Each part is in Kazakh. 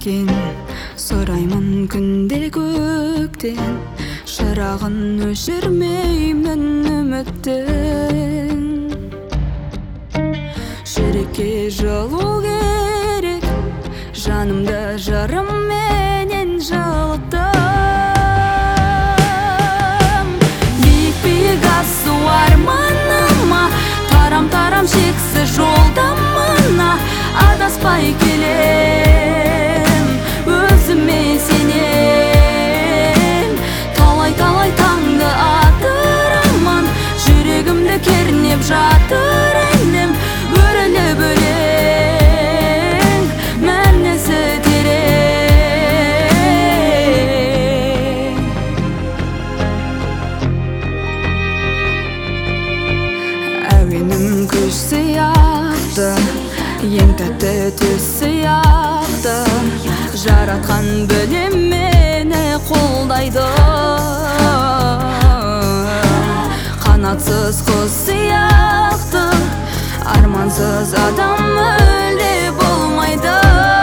екен, сұраймын күнде көктен, шырағын өшірмеймін үміттің. Жүрекке жылу керек, жанымды жырымменен жылыттым. Биік-биік асу арманыма, тарам-тарам шексіз жолдамына адаспай келем, өзіме сенем. Талай-талай таңды атырамын, жүрегімді кернеп жатыр әнім, өріліп өлең, мәнісі терең. Әуенім күш сияқты, ең тәтті түс сияқты, жаратқан білем мені қолдайды. Қанатсыз құс сияқты, армансыз адам мүлде болмайды.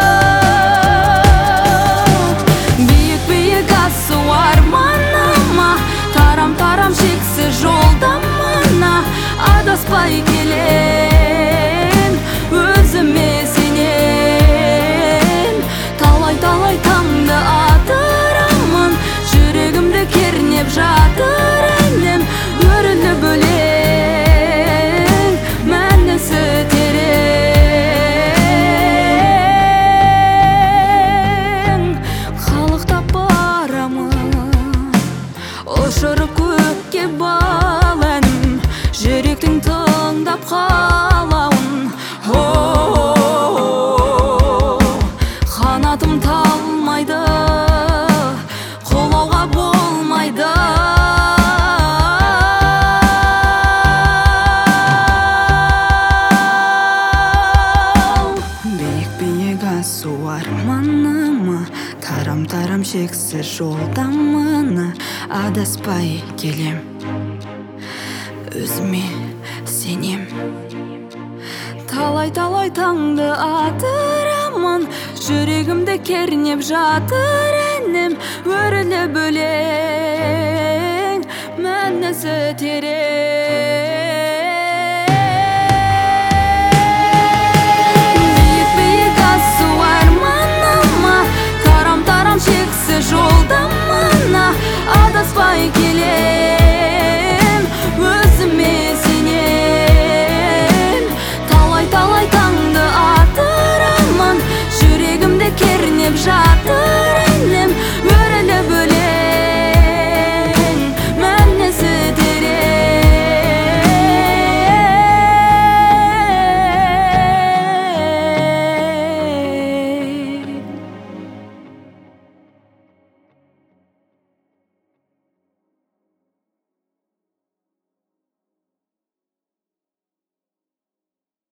Биік-биік асу арманыма, тарам-тарам шексіз жолдамына адаспай келем, өзіме сенем. Талай-талай таңды атырамын, жүрегімді кернеп жатыр әнім, өріліп өлең, мәнісі терең. Қалықтап барамын, ұшырып көкке бал әнім, жүректің тыңдап қалауын. Қанатым талмайды, қолауға болмайды. Биік-биік асу арманыма, тарам-тарам шексіз жолдамына адаспай келем, өзіме сенем. Талай-талай таңды атырамын, жүрегімді кернеп жатыр әнім, өріліп өлең, мәнісі терең.